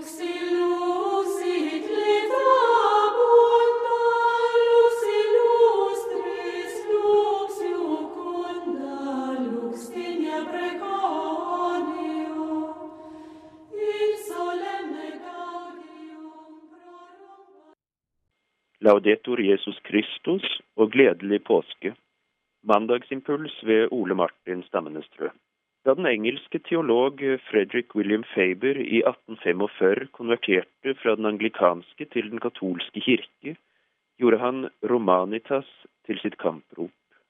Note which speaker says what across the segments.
Speaker 1: Laudetur Jesus Kristus og gledelig påske. Mandagsimpuls ved Ole Martin Stammenestrø. Da den engelske teolog Frederick William Faber i 1845 konverterte fra den anglikanske til den katolske kirke, gjorde han Romanitas til sitt kamprop.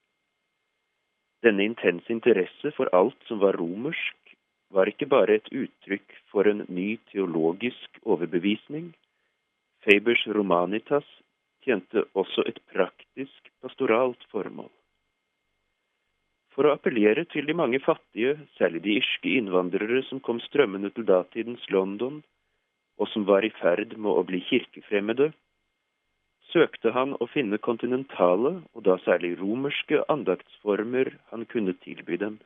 Speaker 1: Denne intense interesse for alt som var romersk, var ikke bare et uttrykk for en ny teologisk overbevisning. Fabers Romanitas tjente også et praktisk pastoralt formål. For å appellere til de mange fattige, særlig de irske innvandrere som kom strømmende til datidens London, og som var i ferd med å bli kirkefremmede, søkte han å finne kontinentale, og da særlig romerske andaktsformer han kunne tilby dem.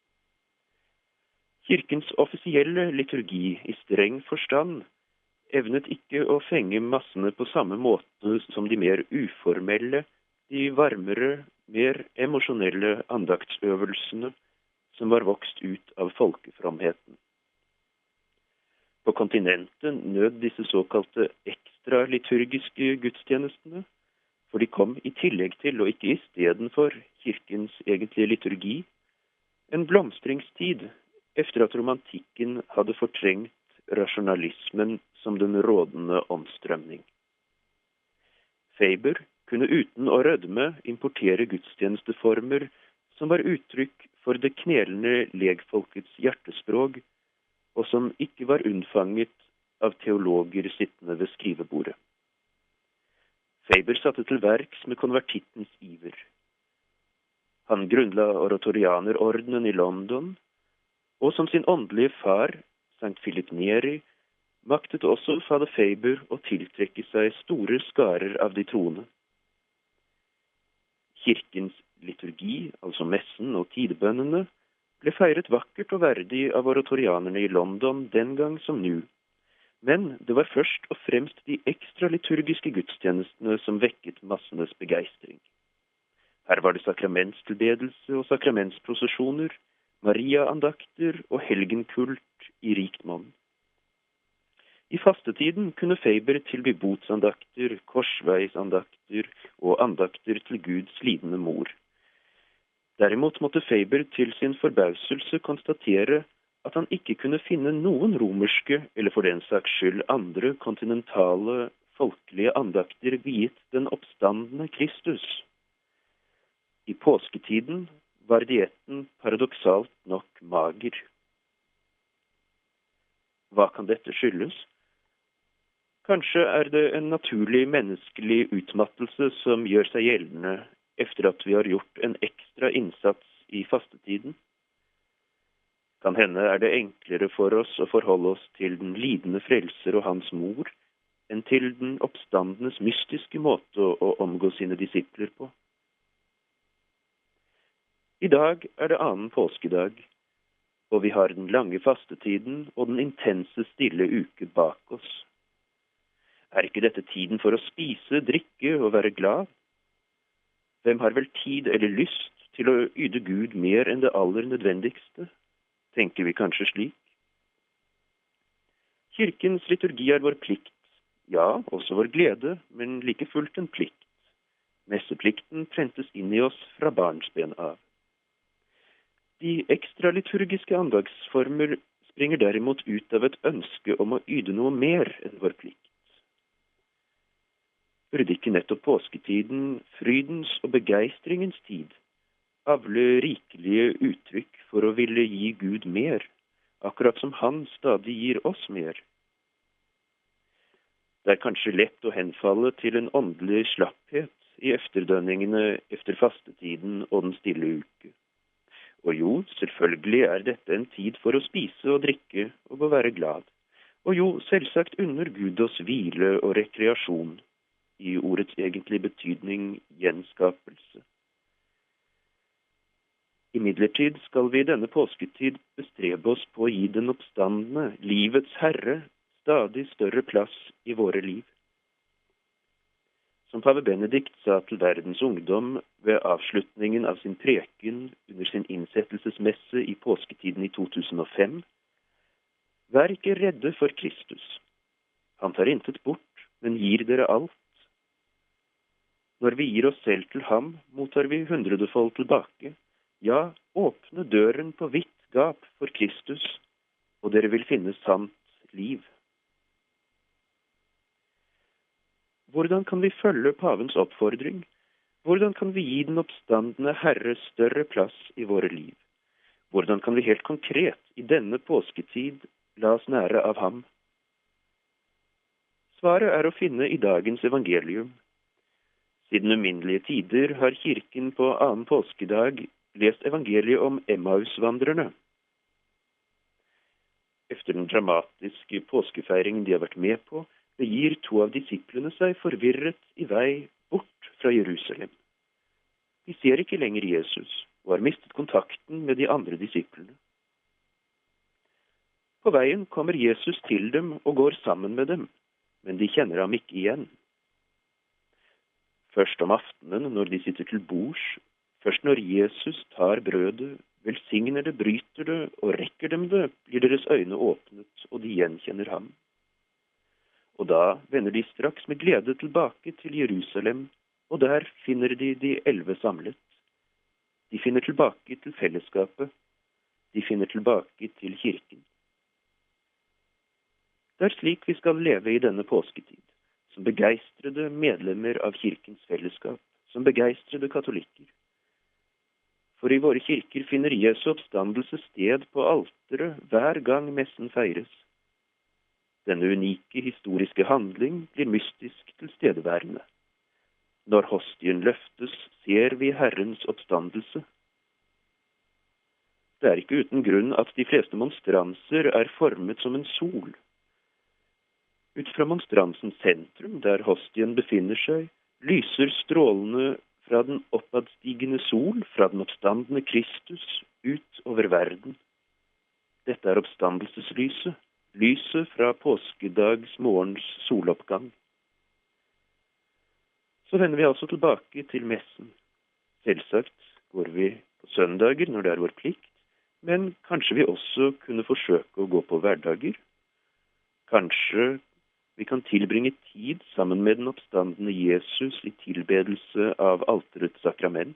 Speaker 1: Kirkens offisielle liturgi i streng forstand evnet ikke å fenge massene på samme måte som de mer uformelle, de varmere, mer emosjonelle andaktsøvelsene som var vokst ut av folkefromheten. På kontinentet nød disse såkalte ekstraliturgiske gudstjenestene, for de kom i tillegg til og ikke i stedet for kirkens egentlige liturgi, en blomstringstid efter at romantikken hadde fortrengt rasjonalismen som den rådende omstrømning. Faber kunne uten å rødme importere gudstjenesteformer som var uttrykk for det knelende legfolkets hjertespråk, og som ikke var unnfanget av teologer sittende ved skrivebordet. Faber satte til verks med konvertittens iver. Han grunnla oratorianerordenen i London, og som sin åndelige far, Sankt Philip Neri, maktet også fader Faber å tiltrekke seg store skarer av de troende. Kirkens liturgi, altså messen og tidebønnene, ble feiret vakkert og verdig av oratorianerne i London den gang som nå. Men det var først og fremst de ekstraliturgiske gudstjenestene som vekket massenes begeistring. Her var det sakramentstilbedelse og sakramentsprosesjoner, Maria-andakter og helgenkult i rikt monn. I fastetiden kunne Faber tilby botsandakter, korsveisandakter og andakter til Guds lidende mor. Derimot måtte Faber til sin forbauselse konstatere at han ikke kunne finne noen romerske, eller for den saks skyld andre kontinentale, folkelige andakter viet den oppstandende Kristus. I påsketiden var dietten paradoksalt nok mager. Hva kan dette skyldes? Kanskje er det en naturlig menneskelig utmattelse som gjør seg gjeldende efter at vi har gjort en ekstra innsats i fastetiden. Kan hende er det enklere for oss å forholde oss til den lidende frelser og hans mor, enn til den oppstandenes mystiske måte å omgå sine disipler på. I dag er det annen påskedag, og vi har den lange fastetiden og den intense stille uke bak oss. Er ikke dette tiden for å spise, drikke og være glad? Hvem har vel tid eller lyst til å yte Gud mer enn det aller nødvendigste? Tenker vi kanskje slik? Kirkens liturgi er vår plikt, ja, også vår glede, men like fullt en plikt. Messeplikten prentes inn i oss fra barnsben av. De ekstraliturgiske andagsformer springer derimot ut av et ønske om å yte noe mer enn vår plikt. Burde ikke nettopp påsketiden, frydens og begeistringens tid, avle rikelige uttrykk for å ville gi Gud mer, akkurat som han stadig gir oss mer? Det er kanskje lett å henfalle til en åndelig slapphet i efterdønningene efter fastetiden og den stille uke. Og jo, selvfølgelig er dette en tid for å spise og drikke og å være glad. Og jo, selvsagt unner Gud oss hvile og rekreasjon, i ordets egentlige betydning gjenskapelse. Imidlertid skal vi i denne påsketid bestrebe oss på å gi den oppstandende, livets Herre, stadig større plass i våre liv. Som pave Benedikt sa til verdens ungdom ved avslutningen av sin preken under sin innsettelsesmesse i påsketiden i 2005, vær ikke redde for Kristus. Han tar intet bort, men gir dere alt. Når vi gir oss selv til ham, mottar vi 100-fold tilbake. Ja, åpne døren på vidt gap for Kristus, og dere vil finne sant liv. Hvordan kan vi følge pavens oppfordring? Hvordan kan vi gi den oppstandende Herre større plass i våre liv? Hvordan kan vi helt konkret i denne påsketid la oss nære av ham? Svaret er å finne i dagens evangelium. Siden uminnelige tider har kirken på annen påskedag lest evangeliet om Emmausvandrerne. Efter den dramatiske påskefeiringen de har vært med på, begir 2 av disiplene seg forvirret i vei bort fra Jerusalem. De ser ikke lenger Jesus og har mistet kontakten med de andre disiplene. På veien kommer Jesus til dem og går sammen med dem, men de kjenner ham ikke igjen. Først om aftenen når de sitter til bords, først når Jesus tar brødet, velsigner det, bryter det og rekker dem det, blir deres øyne åpnet og de gjenkjenner ham. Og da vender de straks med glede tilbake til Jerusalem, og der finner de 11 samlet. De finner tilbake til fellesskapet. De finner tilbake til kirken. Det er slik vi skal leve i denne påsketid, som begeistrede medlemmer av kirkens fellesskap, som begeistrede katolikker. For i våre kirker finner Jesu oppstandelse sted på alteret hver gang messen feires. Denne unike historiske handling blir mystisk tilstedeværende. Når hostien løftes, ser vi Herrens oppstandelse. Det er ikke uten grunn at de fleste monstranser er formet som en sol. Ut fra monstransens sentrum, der hostien befinner seg, lyser strålene fra den oppadstigende sol, fra den oppstandende Kristus, ut over verden. Dette er oppstandelseslyset. Lyset fra påskedags morgens soloppgang. Så vender vi altså tilbake til messen. Selvsagt går vi på søndager når det er vår plikt, men kanskje vi også kunne forsøke å gå på hverdager. Kanskje vi kan tilbringe tid sammen med den oppstandende Jesus i tilbedelse av alterets sakrament.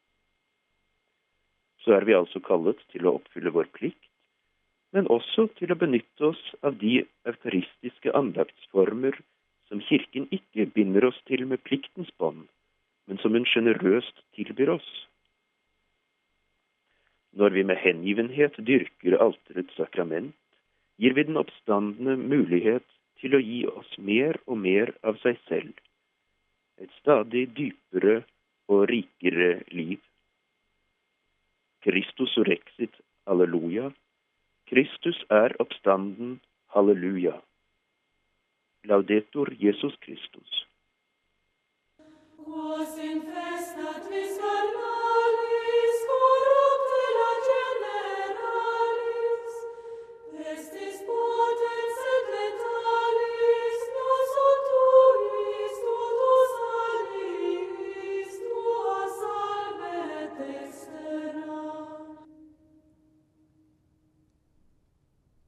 Speaker 1: Så er vi altså kallet til å oppfylle vår plikt, men også til å benytte oss av de euforistiske andaktsformer som kirken ikke binder oss til med pliktens bånd, men som hun generøst tilbyr oss. Når vi med hengivenhet dyrker alterets sakrament, gir vi den oppstandende mulighet til å gi oss mer og mer av seg selv, et stadig dypere og rikere liv. Christus rexit, alleluia. Kristus er oppstanden, halleluja. Laudetur Jesus Christus.
Speaker 2: Est